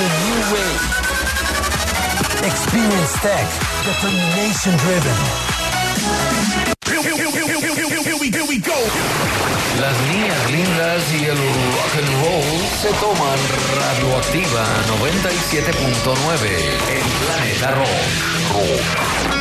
a new wave. Experience tech, determination driven. Here we go. Las niñas lindas y el rock and roll se toman Radioactiva 97.9 en Planeta Rock.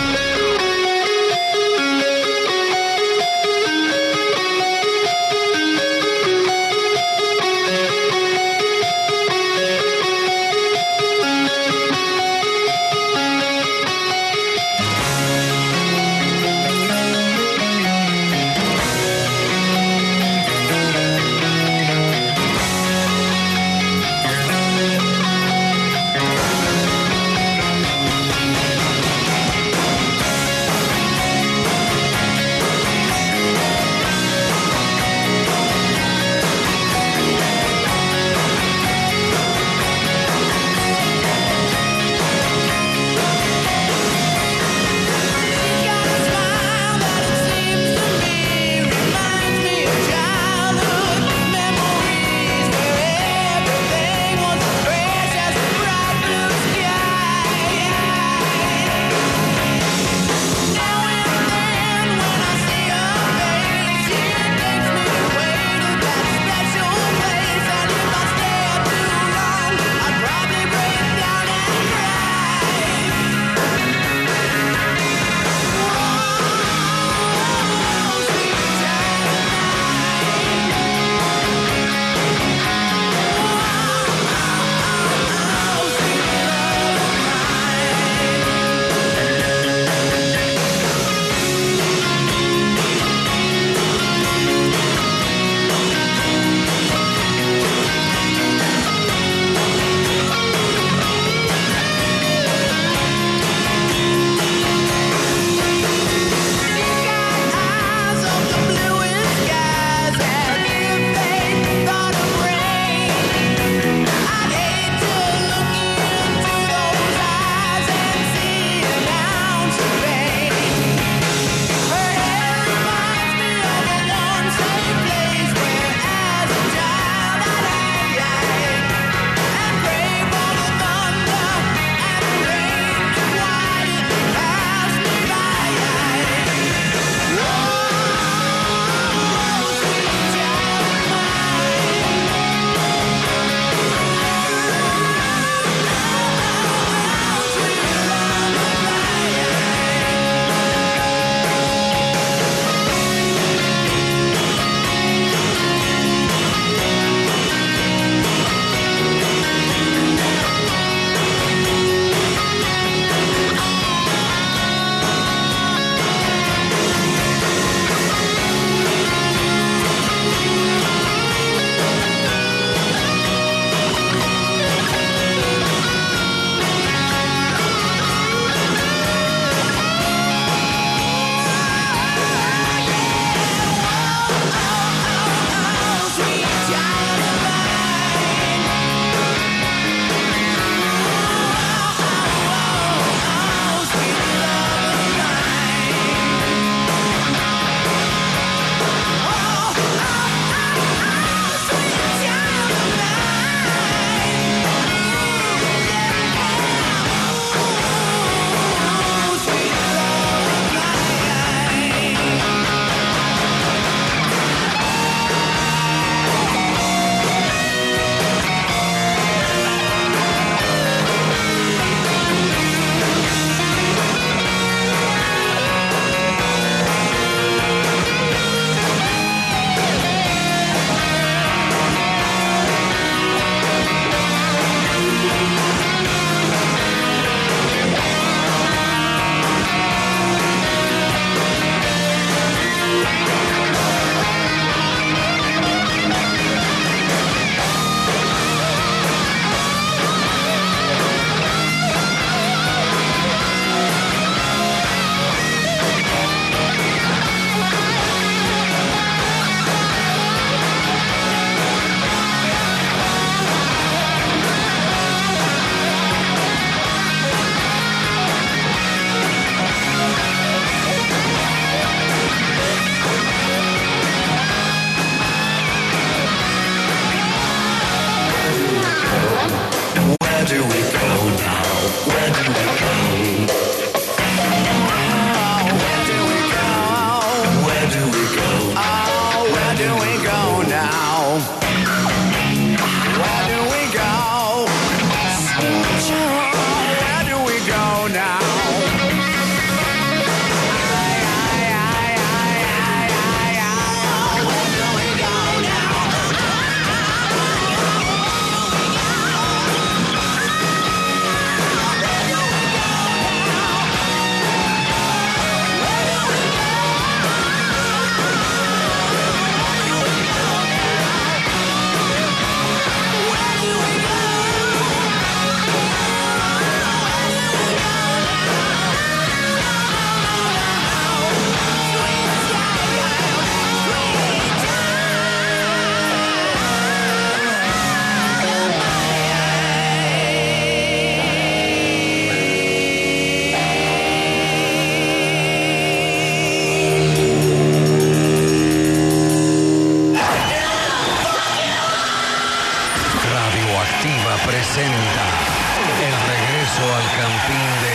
emisora presenta el regreso al campín de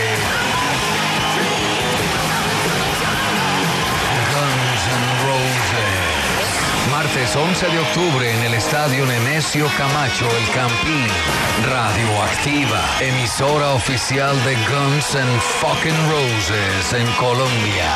Guns N' Roses. Martes 11 de octubre en el Estadio Nemesio Camacho, El Campín. Radioactiva, emisora oficial de Guns N' fucking Roses en Colombia.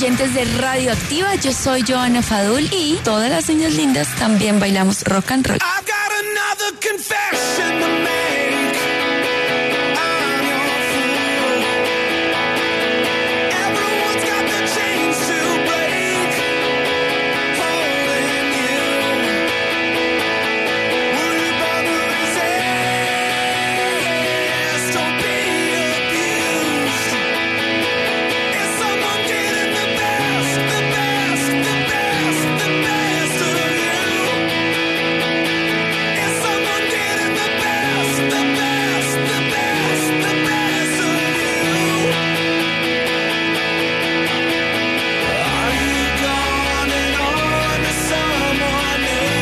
oyentes de Radioactiva, yo soy Johanna Fadul y todas las niñas lindas también bailamos rock and roll. I've got another confession to make. I'm your fool. Everyone's got the chains to break, holding you. Were you born to resist? Don't be abused. Is someone getting the best, the best, the best, the best of you? Is someone getting the best, the best, the best, the best of you? Are you gone and on to someone new?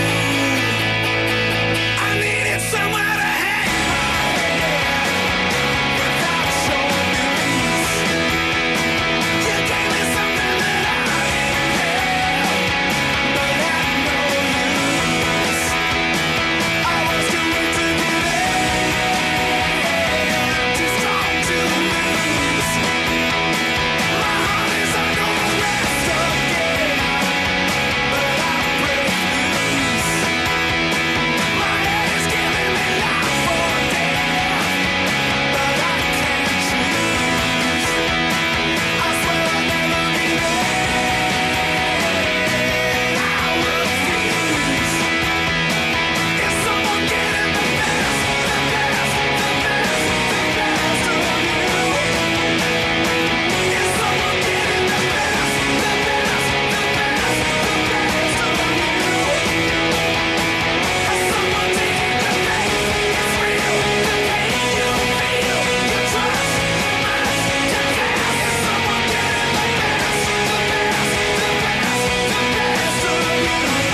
I needed somewhere to hang my head without showing release. You gave me something that I didn't have, but had no use. I was too weak to give in, too strong to lose. My heart is under arrest again, but I break loose. My head is giving me life or death, but I can't choose. I swear I'll never be there. I refuse. Is someone getting the best, the best, the best, the best of you? Is someone getting the best, the best, the best, the best of you? Is someone taking the bait? It's real, the pain you feel, you trust must confess. Is someone getting the best, the best, the best, the best of you?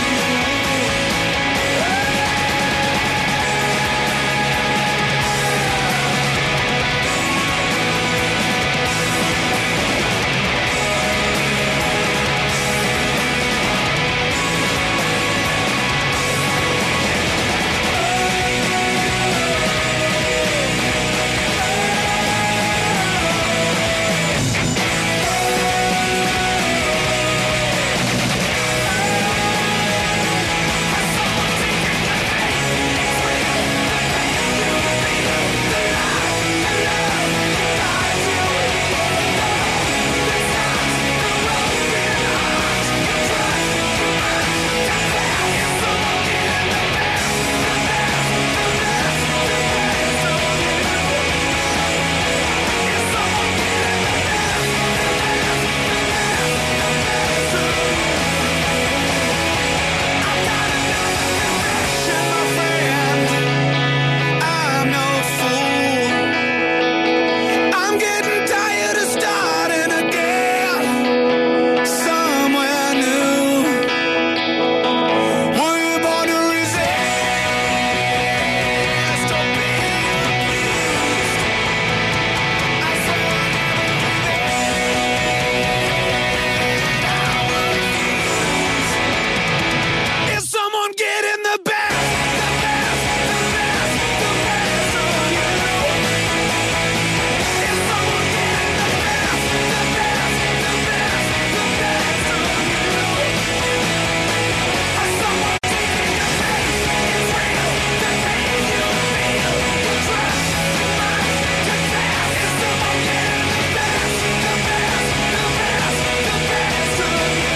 I'm no fool. I'm getting tired of starting again somewhere new. Were you born to resist? Don't be abused. I swear I'll never be there. I refuse. Is someone getting the best, the best, the best, the best of you? Is someone getting the best, the best, the best, the best of you? Is someone taking the bait? It's real, the pain you feel, you trust must confess. Is someone getting the best, the best, the best, the best of you?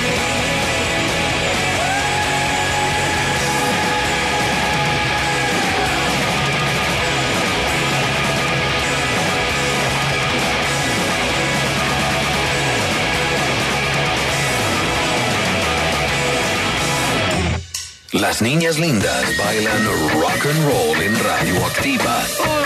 Las niñas lindas bailan rock and roll en Radioactiva.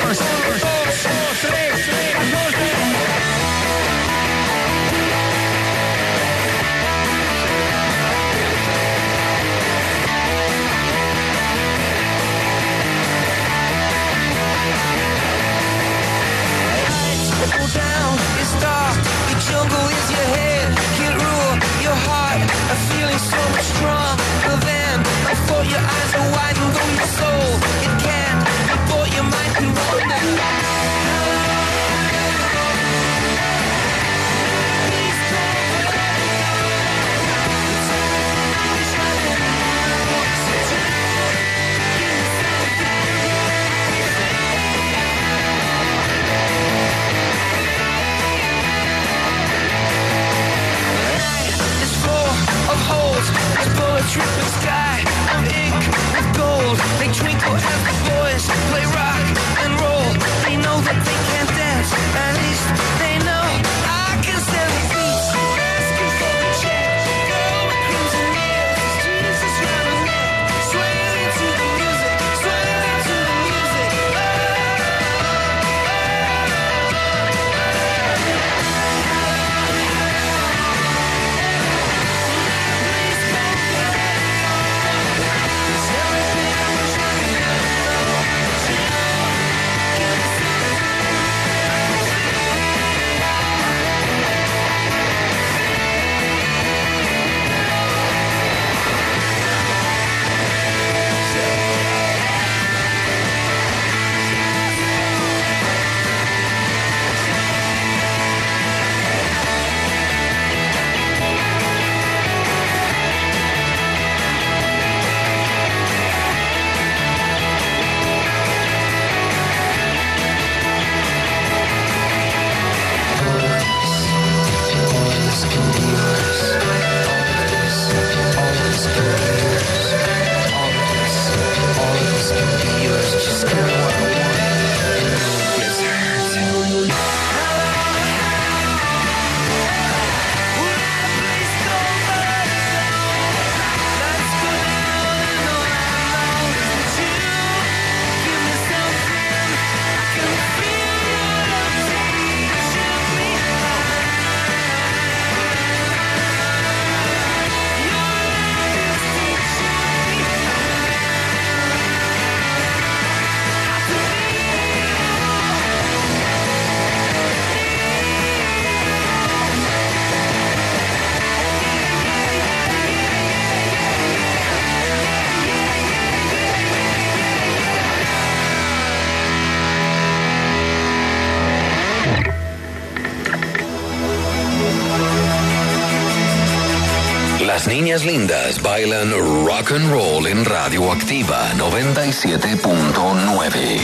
Go down, it's dark, the jungle is your head, can't rule your heart, a feeling so much stronger than before. Your eyes are wide and go your soul, it can't, before your mind can wander. gold. They twinkle as the boys play rock and roll. They know that they can't dance, at least they know I can stand the beat. Asking for the check, girl with crimson nails. Jesus round her neck, swaying to the music, swaying to the music. Las niñas lindas bailan rock and roll en Radioactiva 97.9.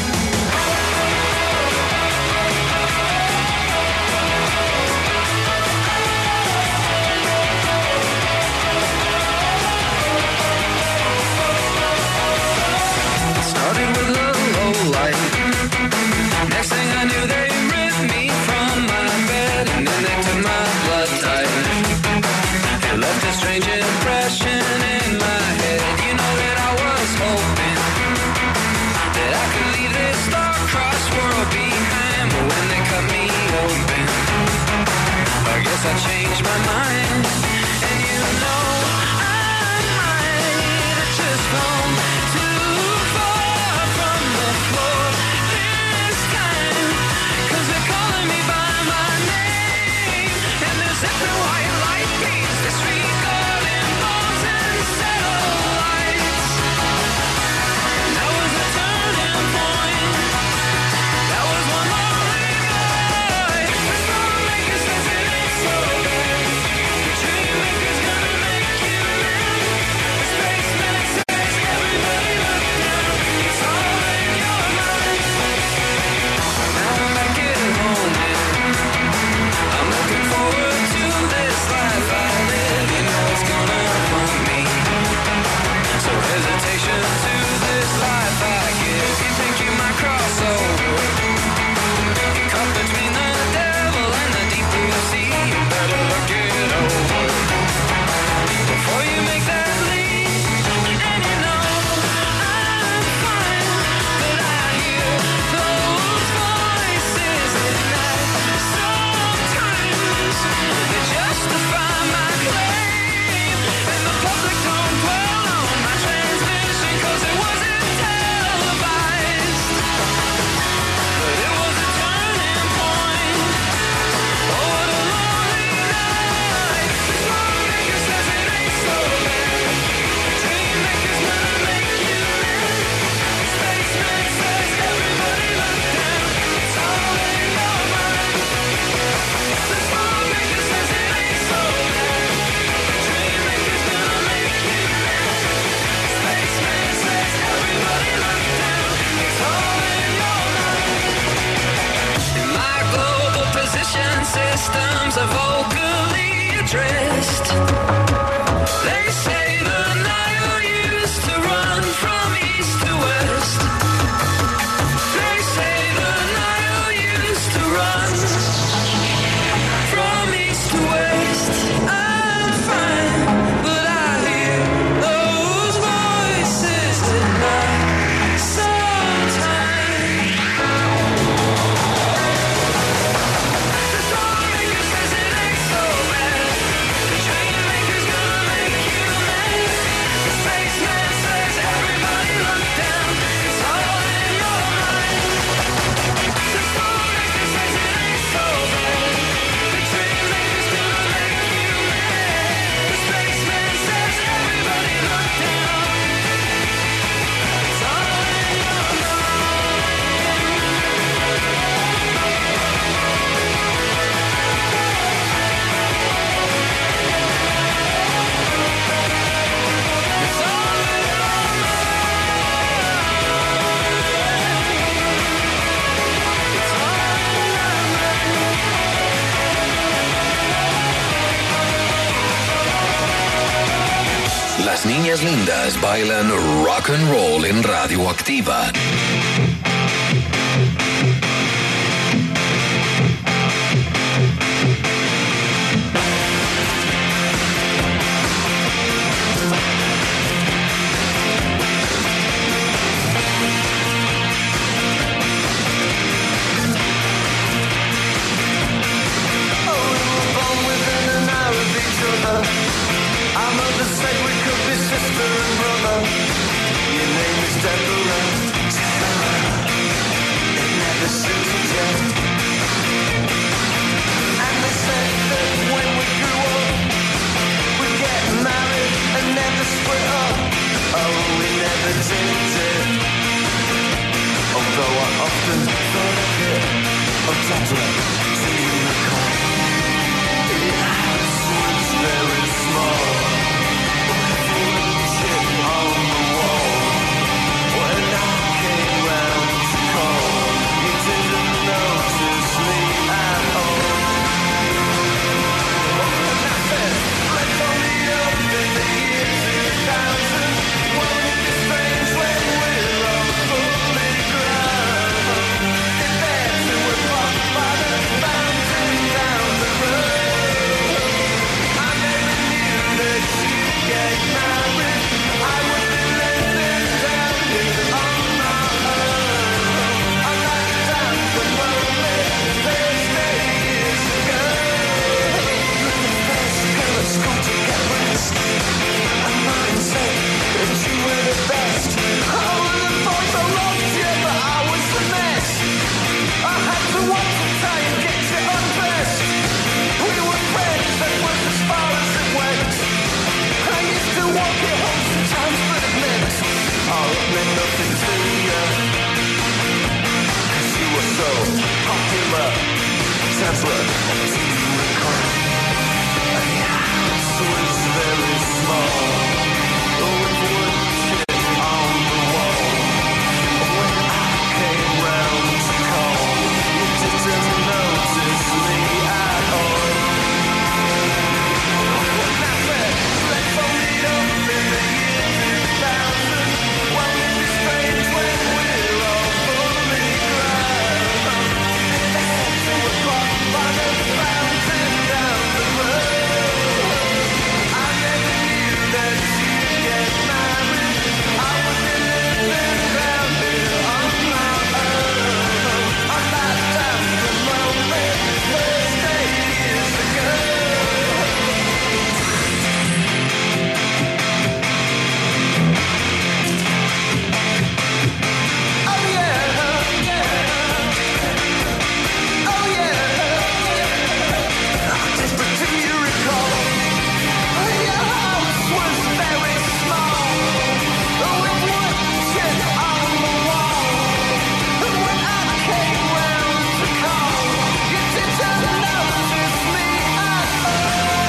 Started with a low light. Next thing I knew, they ripped me from my bed, and then they took my blood type. It left a strange impression in my head. You know that I was hoping that I could leave this star-crossed world behind, but when they cut me open, I guess I changed my mind. And you know I might have just gone too far from the floor this time, 'cause they're calling me by my name, and they're zipping white light beams, disregarding bombs and satellites. That was a turning point. That was one more night. Before I make a sense, it ain't so bad. niñas lindas bailan rock and roll en Radioactiva. Our mother said we could be sister and brother. Your name is Deborah. It never suited you. And they said that when we grew up, we'd get married and never split up. Oh, we never did it. Although I often thought of it. Oh, Deborah, do you recall? The house was very small. Shit on the wall. When I came round to call, you didn't notice me at all. And I said, let's all meet up in the year 2000. Won't it be strange when we're all fully grown? Get there 2 o'clock by the fountain down the road. I never knew that you'd get married. I would be living down here on my own. I like damp and lonely Thursday years ago. First girl at school to get rest. And mine said that you were the best. I would have thought I loved you, but I was the mess. I had to walk to tie and get you undressed. We were friends, that was as far as it went. I used to walk you home sometimes, but it meant nothing to you. 'Cause you were so popular. Deborah, do you recall? And the house was very small. With wood shit on the wall. When I came round to call, you didn't notice me at all. And I said, let's all meet up in the year 2000. Won't it be strange when we're all fully grown? There 2 o'clock by the fountain down the road. I never knew that you'd get married. I would be living down here on my own. On that damp and lonely Thursday years ago. Oh yeah, oh yeah. Desperate, do you recall? Your house was very small, with wood shit on the wall. And when I came round to call, you didn't notice me at all.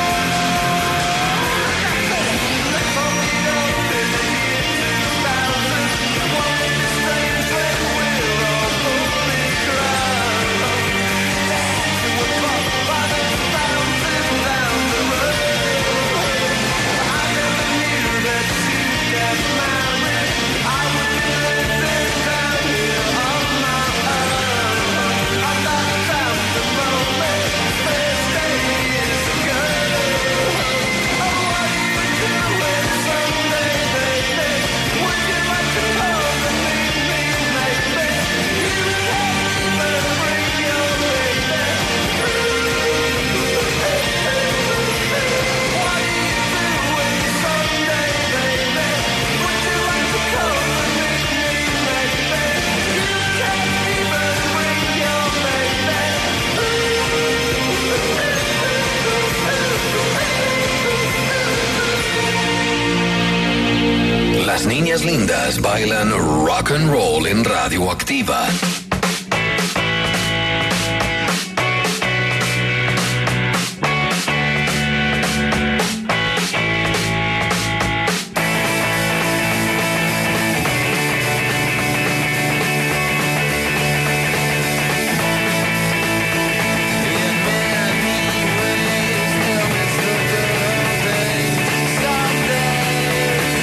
Let's all meet up in the year 2000. Won't it be strange when we're all fully grown? There 2 o'clock by the fountain down the road. I never knew that you'd get married. I would be living down here on my own. On that damp and lonely Thursday years ago. Oh, what are you doing Sunday, baby? Would you like to come and meet me, maybe? You can't even bring your baby. What are you doing Sunday, baby? Would you like to come and meet me, maybe? You can't even bring your baby. Las niñas lindas bailan rock and roll en Radioactiva. Someday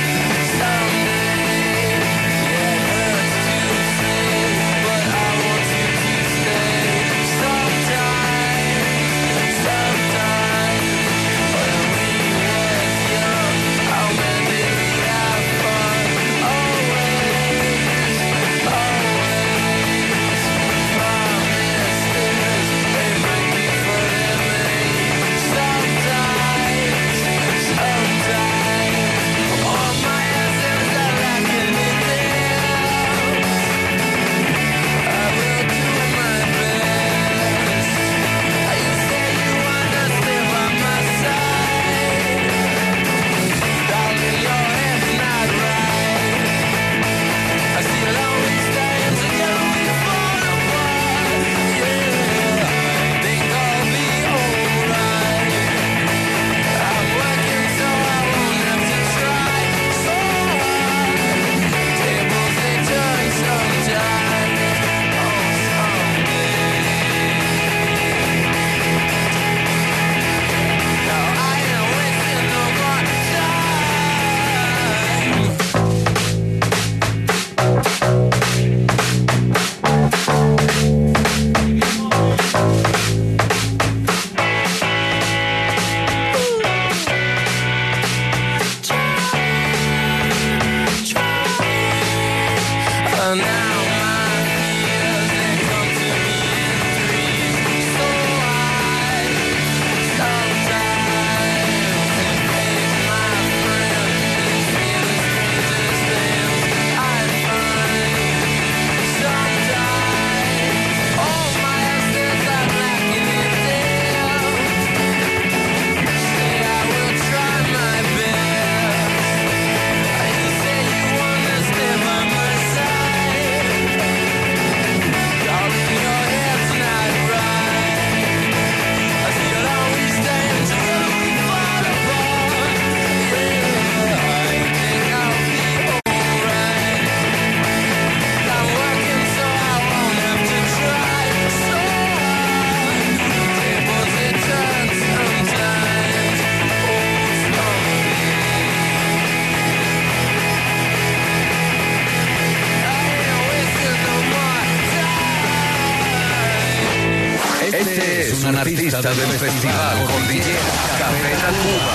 artista del Festival Cordillera Café Tacuba.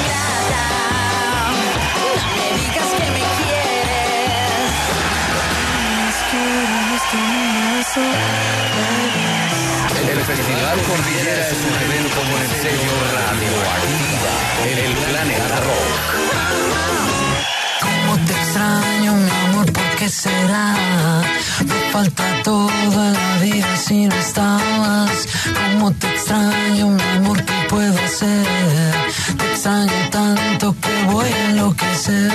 No me digas que me quieres. El Festival Cordillera es un evento con el sello Radioactiva, el planeta rock. Cómo te extraño, mi amor, ¿por qué será? Me falta todo en la vida si no estabas. Cómo te extraño, mi amor, ¿qué puedo hacer? Te extraño tanto que voy a enloquecer.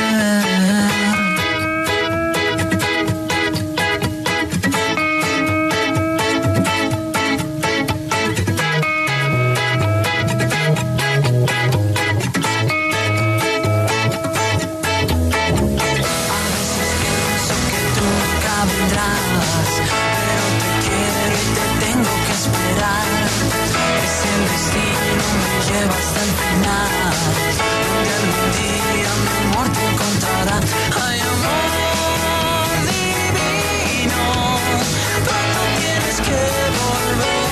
Hasta el final, donde algún día mi amor te encontrará. Ay, amor divino, pronto tienes que volver.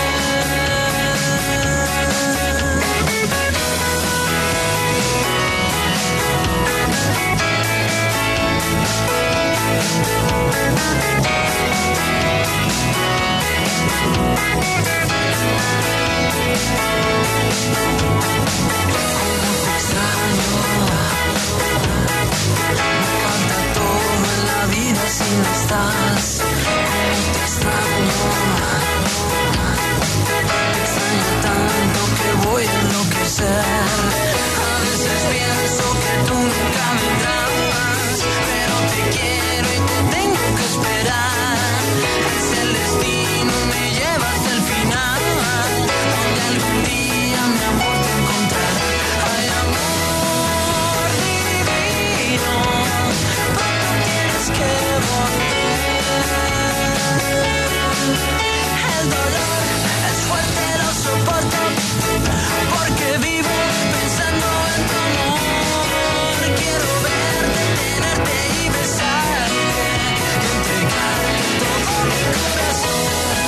Si no estás, cómo te extraño tanto que voy a enloquecer. A veces pienso que tú nunca vendrás, pero te quiero y te tengo que esperar. Es el destino, me lleva hasta el final, donde algún día mi amor te encontrará. Ay, amor divino, pronto tienes que volver. El dolor es fuerte, lo soporto, porque vivo pensando en tu amor. Quiero verte, tenerte y besarte, y entregarte todo mi corazón.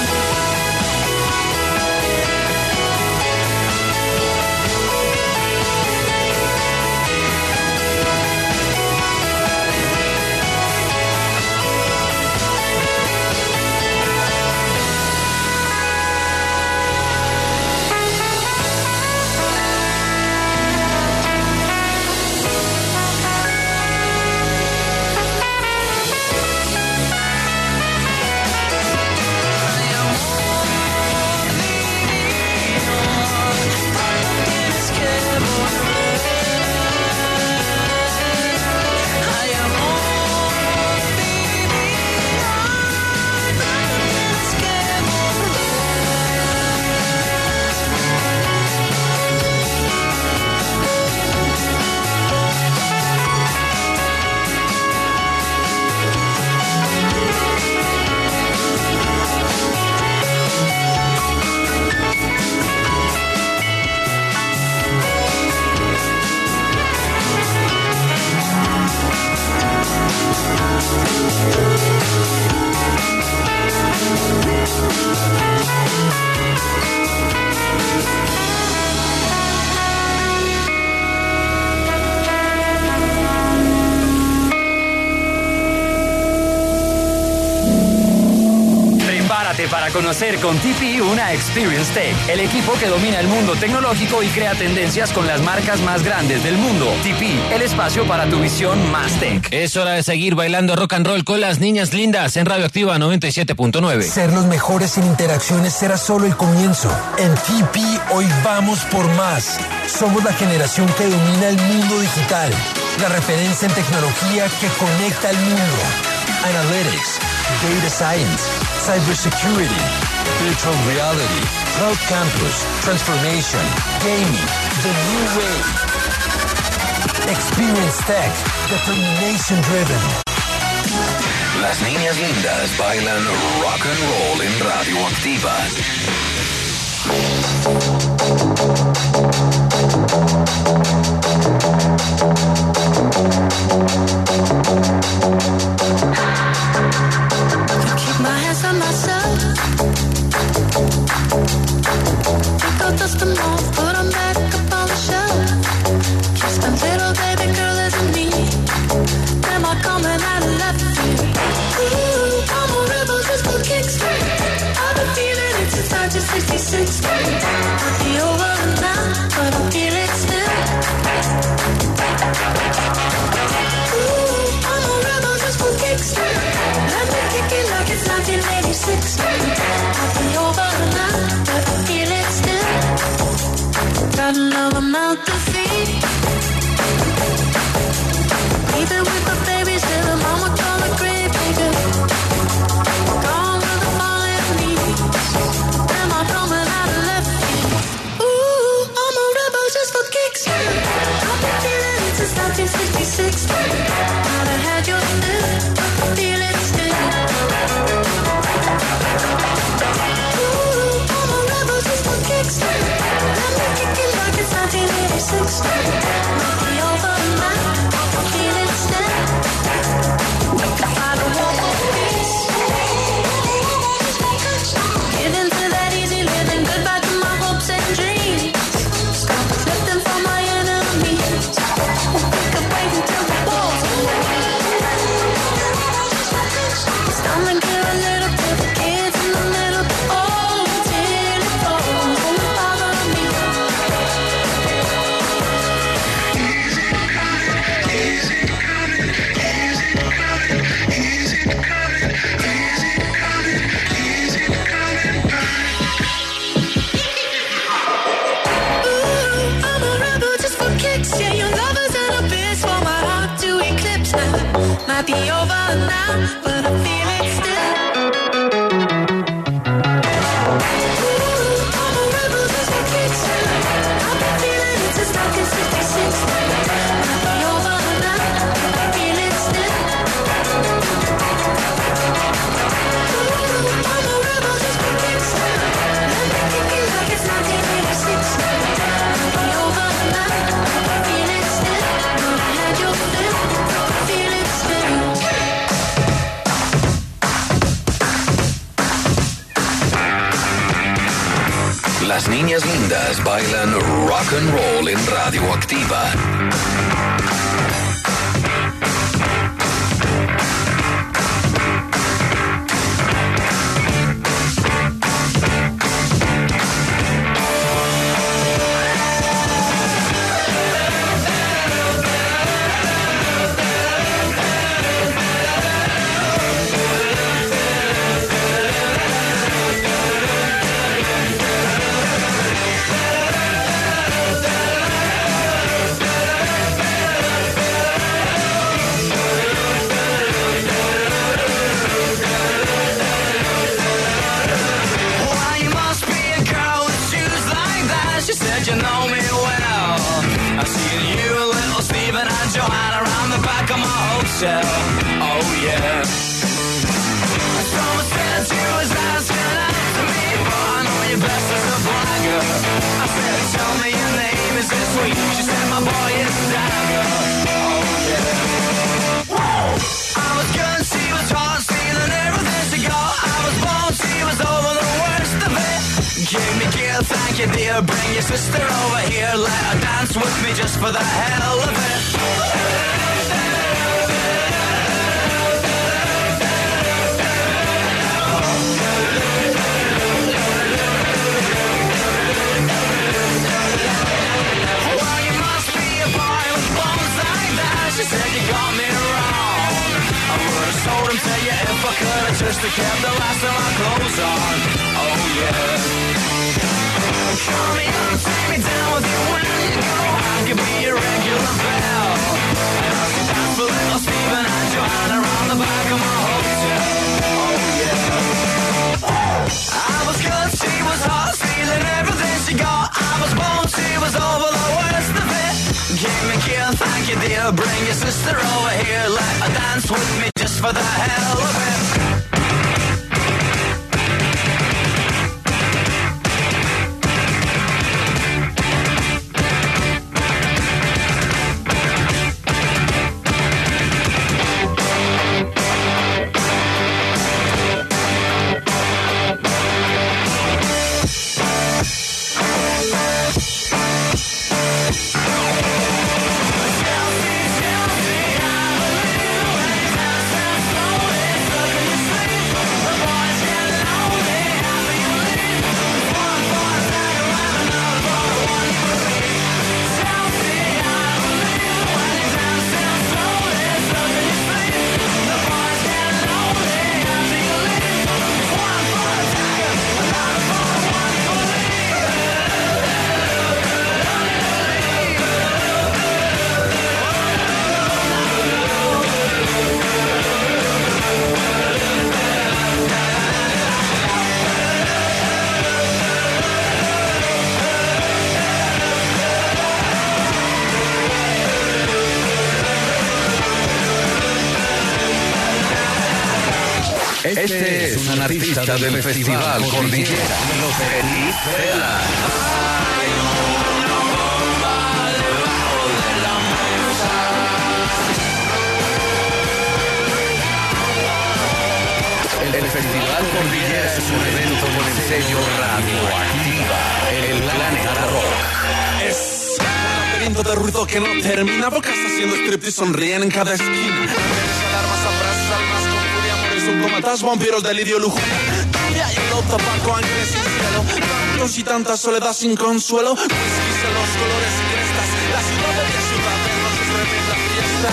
Para conocer con TP una Experience Tech, el equipo que domina el mundo tecnológico y crea tendencias con las marcas más grandes del mundo. TP, el espacio para tu visión más tech. Es hora de seguir bailando rock and roll con las niñas lindas en Radioactiva 97.9. Ser los mejores en interacciones será solo el comienzo. En TP hoy vamos por más. Somos la generación que domina el mundo digital. La referencia en tecnología que conecta al mundo. Analytics, Data Science, Cybersecurity, Virtual Reality, Cloud Campus, Transformation, Gaming, The New Wave. Experience Tech, Determination Driven. Las niñas lindas bailan rock and roll en Radioactiva. Keep my hands on myself. are coming out of left field. Ooh, I'm a rebel just for kicks. I've been feeling it since 1966. Might be over now, but I feel it still. Ooh, I'm a rebel just for kicks. Let me kick it like it's 1986. Might be over now, but I feel it still. Got another mouth to feed. Even with the babies, still a mama call a grave digger. Gone with the fallen leaves. Am I coming out of left field? Ooh, I'm a rebel just for kicks. I've been feeling it since 1966. Now I had your fill, I feel it still. Ooh, I'm a rebel just for kicks. Let me kick it like it's 1986. Might be over now, I feel it still. I don't want no peace. Give in to that easy living, goodbye to my hopes and dreams. Stop flipping for my enemies. Pick up wait until the walls come down. It's time to give a little to the kids in the middle. Oh, till it falls on the bottom of me. Ooh, I'm a rebel just for kicks. Yeah, your lovers and a bitch for my heart to eclipse now. Might be over now, but I feel it still. Ooh, I'm a rebel just for kicks. I've been feeling it since 1966. Might be over now, but I feel it still. Ooh, I'm a rebel just for kicks. Let me kick it like it's 1986. Might be over now, but I feel it still. Know I had your fill, I feel it still. Las niñas lindas bailan rock and roll en Radioactiva. Why, you must be a girl with shoes like that. She said you know me well. I've seen you, little Stephen and Joanna around the back of my hotel. Oh yeah. Someone said you was asking after me, but I know you best as a blagger. I said, tell me your name, is it sweet? She said, my boy is Dagger. Oh yeah. I was good, she was hot, stealing everything she got. I was born, she was over the worst of it. Give me kill, thank you dear. Bring your sister over here, let her dance with me just for the hell of it. Well, you must be a boy with bones like that. She said you got me wrong. I would have sold him to you if I could have just kept the last of my clothes on. Oh yeah. Call me up, take me down with you when you go. I could be your regular bell. And I could dance for little Stephen and Joanna around the back of my hotel. Oh yeah. I was good, she was hot, stealing everything she got. I was born, she was over the worst of it. Give me kill, thank you dear. Bring your sister over here, let her dance with me just for the hell of it. Chelsea, Chelsea, I believe Este es un artista del Festival Cordillera. Los Petit Felas. El Festival Cordillera es un evento con el sello Radioactiva, el planeta rock. Es un laberinto de ruido que no termina. Bocas haciendo strip y sonríen en cada esquina. Alarmas, abrazos, almas con furia, amores, subcomatas, vampiros, delirio, lujuria. Cambia y lo tabaco, ángeles sin cielo. Tantos y tanta soledad sin consuelo. Whiskies en los colores y crestas. La ciudad de ciudad de noches tremenda fiesta.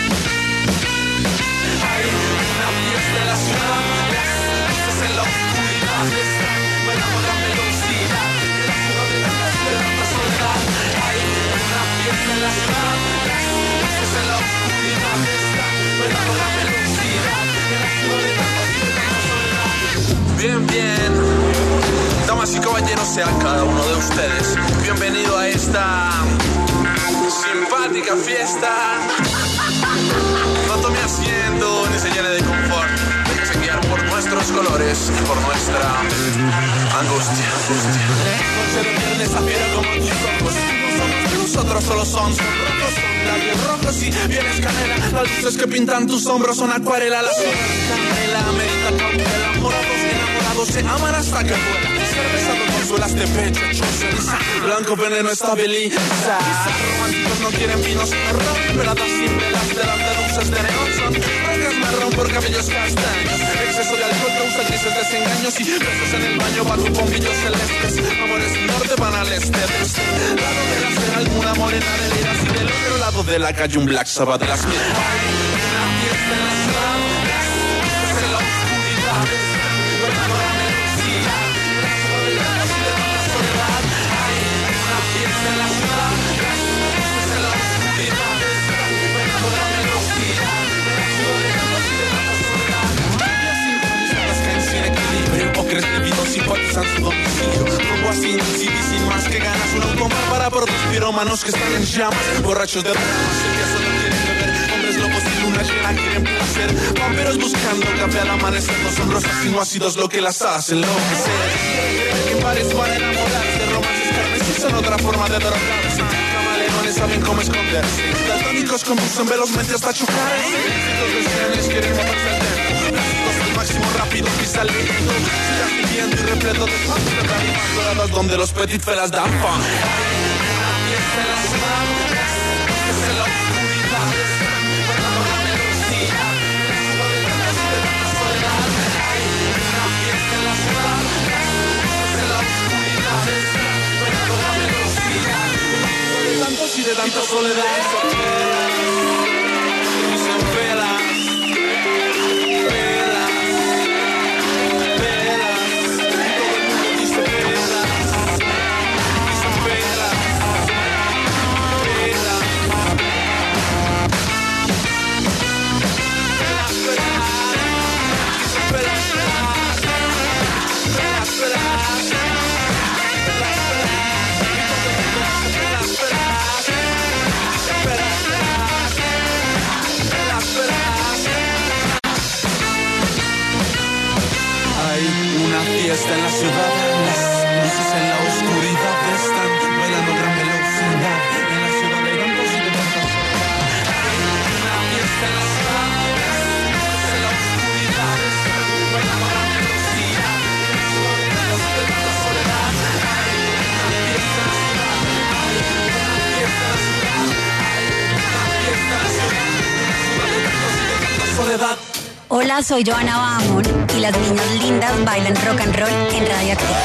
Hay una fiesta en la ciudad. Las luces en la oscuridad están bailando la velocidad. La ciudad de tanta soledad. Hay una fiesta en la ciudad. Las luces en la oscuridad están bailando la velocidad. La ciudad de tanta soledad. Bien, bien. Damas y caballeros, sea cada uno de ustedes bienvenido a esta simpática fiesta. No tome asiento ni se llene de confort. Déjese guiar por nuestros colores y por nuestra angustia. Noche de viernes afiera como tus ojos. Nosotros solo son rojos, son labios rojos y vienes canela. Las luces que pintan tus hombros son acuarela. La ciudad canela amerita cautela. Morados y enamorados se aman hasta que vuelan. Cervezado con suelas de pecho, ceriza. Blanco veneno estabiliza. Románticos no quieren vinos, ron. Veladas sin velas delante dulces de neón. Son rocas marrón por cabellos castaños. Exceso de alcohol causa grises desengaños. Y besos en el baño bajo bombillos celestes. Amores del norte van al este. De este lado de la acera alguna morena de liras. Y del otro lado de la calle un Black Sabbath de las mil. Hay una fiesta en la ciudad. Las luces en la oscuridad. Bailando la velocidad. La ciudad de la soledad. Hay una fiesta en la ciudad. Las luces en la oscuridad. Bailando la velocidad. La ciudad de la soledad. Días sincronizadas caen sin equilibrio. Ocres debidos simpatizan su domicilio. Rumbo así, sin más que ganas. Un automar para por dos pirómanos que están en llamas. Borrachos de ramas, el que solo quieren beber. Hombres lobos y luna llena quieren placer. Vampiros buscando café al amanecer. Los hombros así no ácidos lo que las hacen enloquecer. Que pares van a enamorarse. Romances carmesí son otra forma de drogarse. Camaleones saben cómo esconderse. Daltónicos conducen velozmente hasta chocar. Cientos de escenas quieren moverse al tempo. Plásticos al máximo rápidos pisa lento. Sillas viviendo y repleto de funk. Tarimas doradas donde los Petit Felas dan funk. Una fiesta en la ciudad. Las luces en la oscuridad. Bailando la velocidad. La ciudad de tanta soledad. Hay una fiesta en la ciudad. Las luces en la oscuridad. Bailando la velocidad. De tantos y de tanta soledad. Dicen velas. Velas. Velas. Todo el mundo dice velas. Dicen velas. Velas. Velas, velas. Dicen velas, velas. Velas, velas. Velas, hay una fiesta en la ciudad, las luces en la oscuridad están bailando a gran velocidad. En la ciudad hay bancos y de tanta soledad. Hay una fiesta en la ciudad, las luces en la oscuridad están bailando a gran velocidad. En la ciudad hay bancos y de tanta soledad. Hay una fiesta en la ciudad, hay una fiesta en la ciudad, hay una fiesta en la ciudad. En la ciudad hay bancos y de tanta soledad. Hola, soy Joana Bamón y las niñas lindas bailan rock and roll en Radioactiva.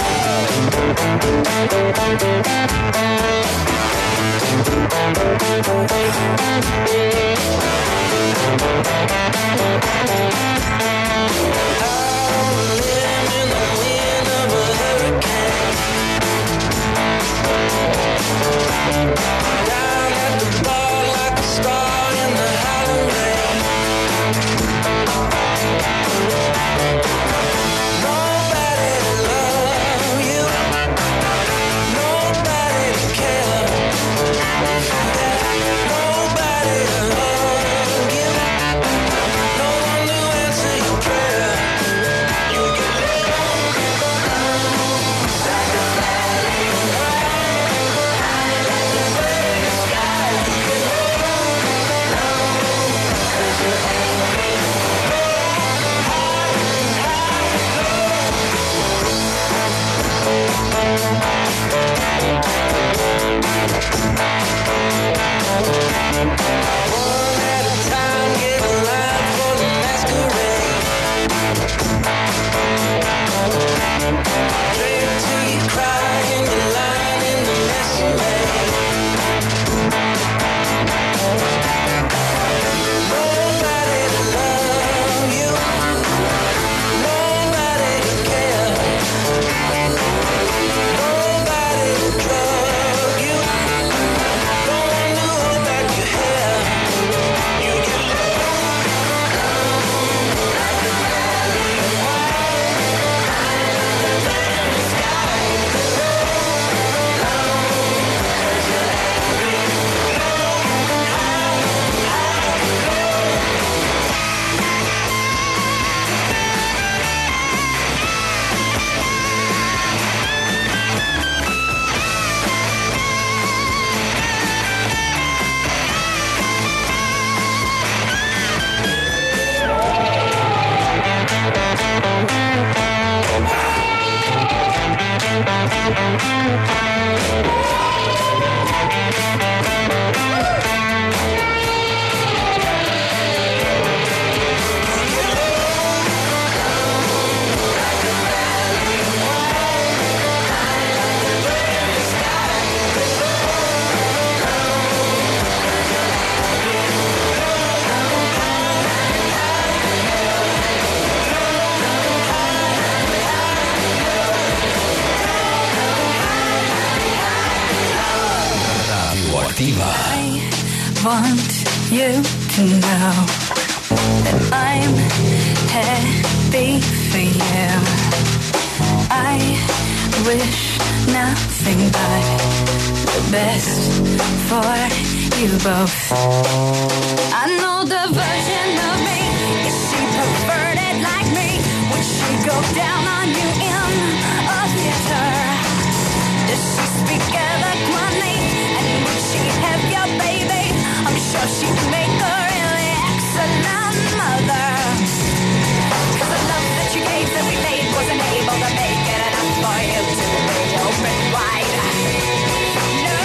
want you to know that I'm happy for you. I wish nothing but the best for you both. I know the version of me, is she perverted like me? Would she go down on you in a theater? Does she speak eloquently? And would she have your baby? I'm sure she'd make a really excellent mother. 'Cause the love that you gave that we made wasn't able to make it enough for you to be open wide. No.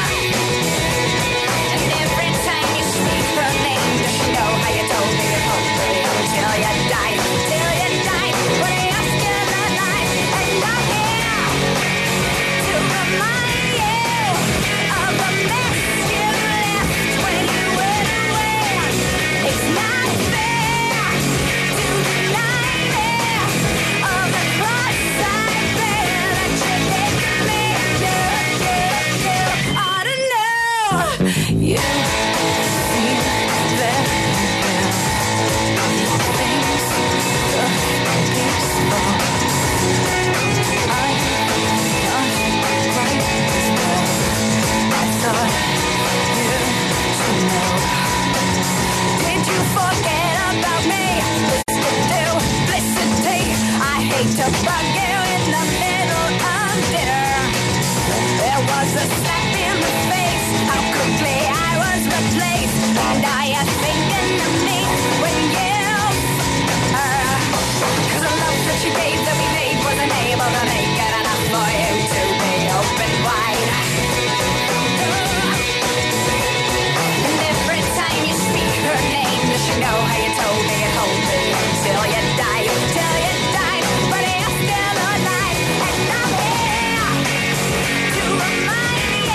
And every time you speak her name, does she know how you told me you hoped for you till you died? Till you died, when you're still alive. And I'm here to remind you of the mess you left when you went away. It's not fair to deny me of the cross I bear that you gave to me. You ought to know. You seem very well. Things look peaceful. I'm not quite as well. I thought you should know. Did you forget about me? Listen to Felicity. I hate to bug you in the middle of dinner. There was a slap in the face. How quickly I was replaced. Now you're thinking of me when you 'cause the love that you gave that we made wasn't able to make it enough for you to be open wide. And every time you speak her name, does she know how you told me you'd hold me until you died? Till you died, but you're still alive. And I'm here to remind you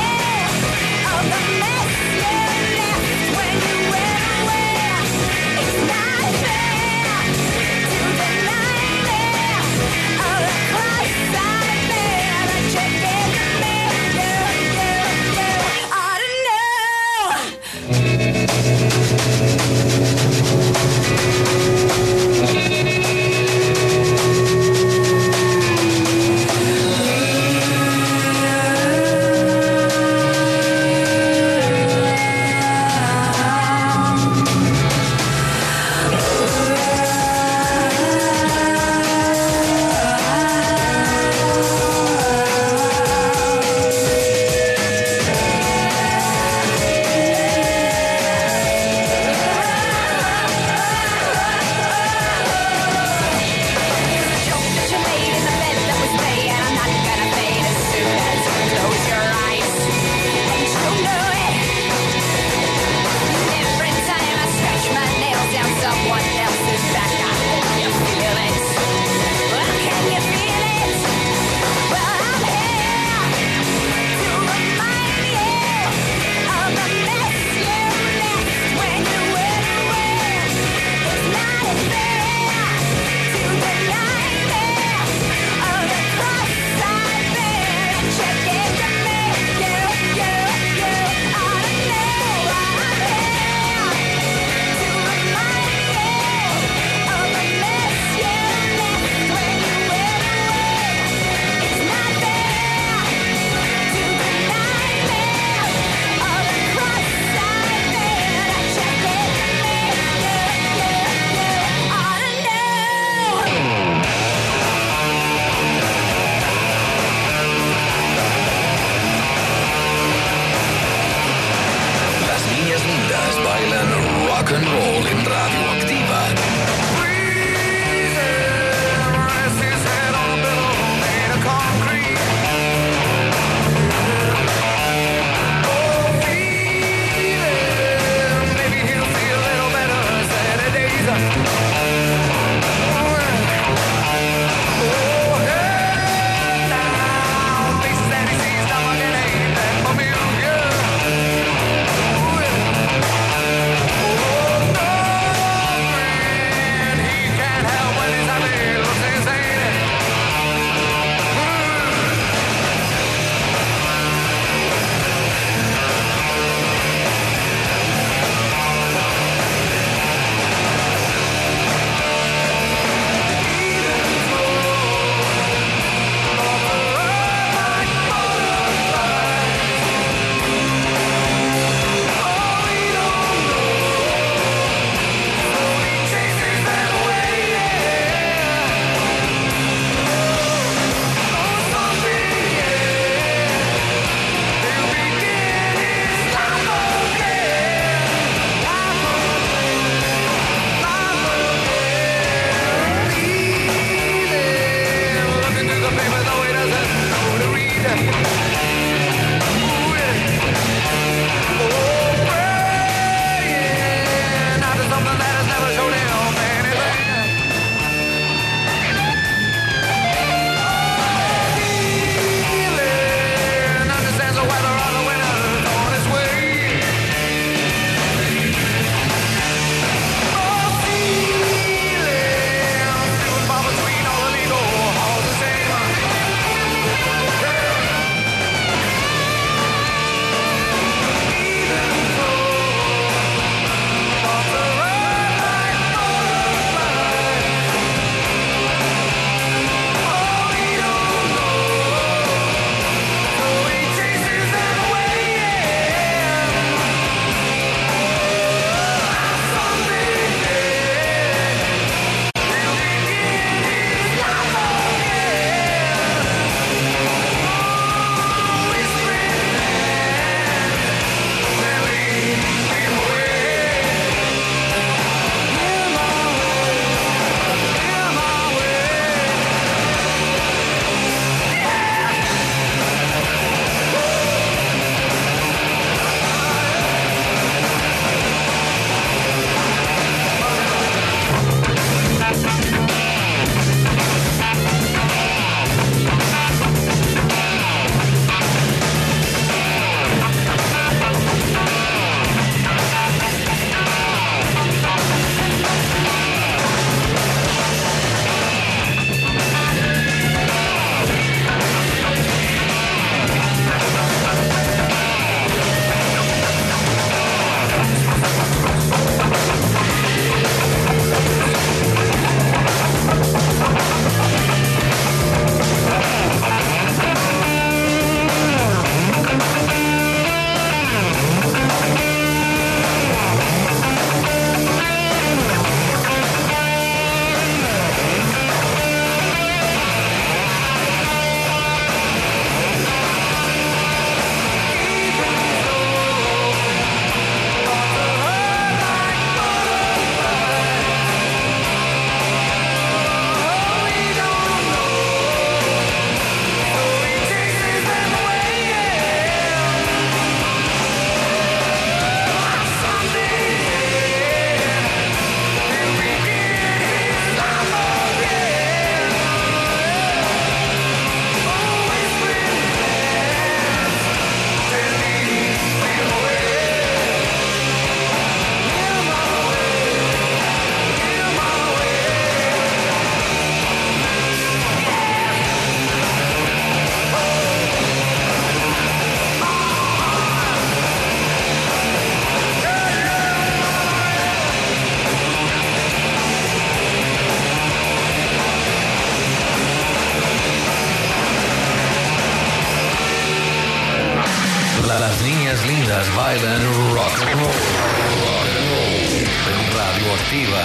bailan rock and roll. Rock and roll. En Radioactiva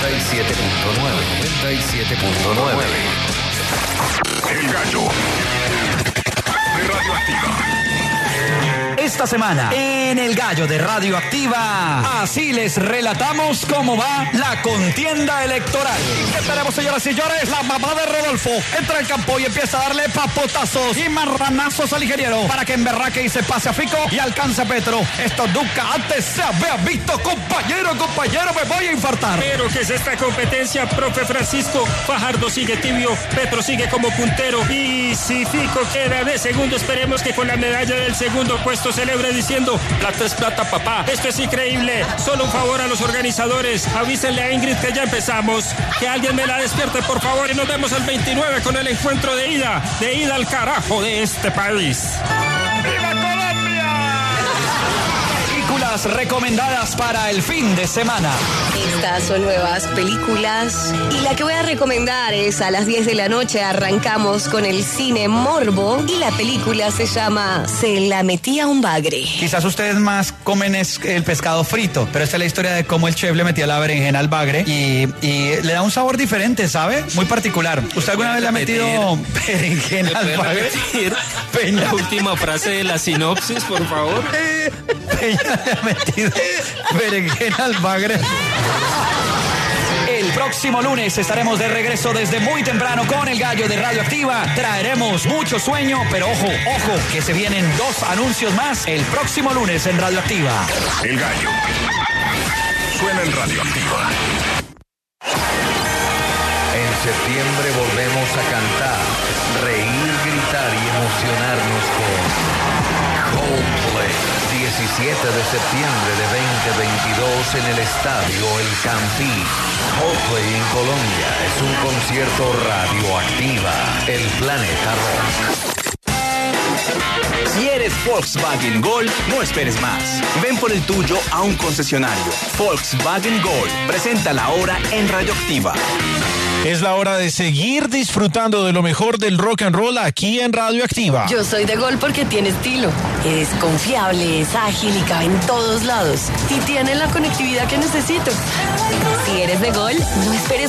97.9. El gallo de Radioactiva. Esta semana, en El Gallo de Radioactiva, así les relatamos cómo va la contienda electoral. ¿Qué tenemos, señoras y señores? La mamá de Rodolfo entra al campo y empieza a darle papotazos y marranazos al ingeniero para que emberraque y se pase a Fico y alcance a Petro. Esto nunca antes se había visto, compañero, me voy a infartar. Pero ¿qué es esta competencia, profe Francisco? Fajardo sigue tibio, Petro sigue como puntero. Y si Fico queda de segundo, esperemos que con la medalla del segundo puesto celebre diciendo: plata es plata, papá. Esto es increíble. Solo un favor a los organizadores. Avísenle a Ingrid que ya empezamos. Que alguien me la despierte, por favor. Y nos vemos el 29 con el encuentro de ida al carajo de este país. ¡Viva Colombia! Películas recomendadas para el fin de semana. Estas son nuevas películas y la que voy a recomendar es a las 10 de la noche. Arrancamos con el cine Morbo y la película se llama Se la metía un bagre. Quizás ustedes más comen el pescado frito, pero esta es la historia de cómo el chef le metía la berenjena al bagre y le da un sabor diferente, ¿sabe? Muy particular. ¿Usted alguna vez le ha metido berenjena al bagre? Peña. La última frase de la sinopsis, por favor. Peña le ha metido berenjena al bagre. El próximo lunes estaremos de regreso desde muy temprano con El Gallo de Radioactiva. Traeremos mucho sueño, pero ojo, que se vienen 2 anuncios más el próximo lunes en Radioactiva. El Gallo suena en Radioactiva. En septiembre volvemos a cantar, reír, gritar y emocionarnos con Coldplay. 17 de septiembre de 2022 en el estadio El Campín. Coldplay en Colombia es un concierto Radioactiva, el planeta rock. Si eres Volkswagen Gol, no esperes más. Ven por el tuyo a un concesionario. Volkswagen Gol presenta la hora en Radioactiva. Es la hora de seguir disfrutando de lo mejor del rock and roll aquí en Radioactiva. Yo soy de Gol porque tiene estilo. Es confiable, es ágil y cabe en todos lados. Y tiene la conectividad que necesito. Si eres de Gol, no esperes